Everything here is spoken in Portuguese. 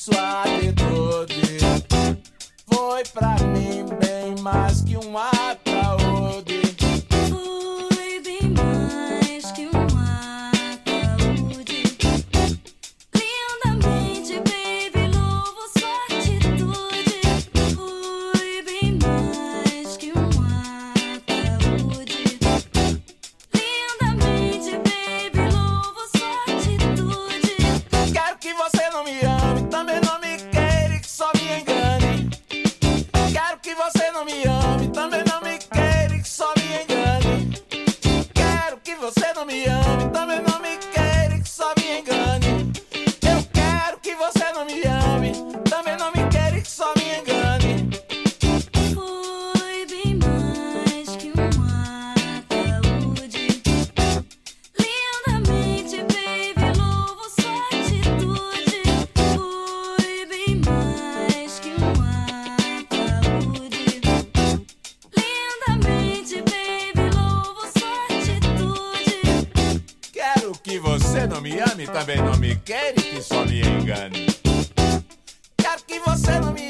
sua atitude foi pra mim bem mais que um ataúde. Foi bem mais que um ataúde. Lindamente, baby, louvo sua atitude. Foi bem mais que um ataúde. Lindamente, baby, louvo sua atitude. Quero que você não me ame, também não me queira e que só me engane. Quero que você não me ame, também não me queira e que só me engane. Quero que você não me ame, também não me queira e que só me engane. Eu quero que você não me ame, também não me queira e que só me engane. Foi bem mais que um ataúde. Lindamente, baby, louvo sua atitude. Foi bem mais que um ataúde. Lindamente, baby, louvo sua atitude. Quero que você não me ame, também não me queira e que só me engane. Quero que você não me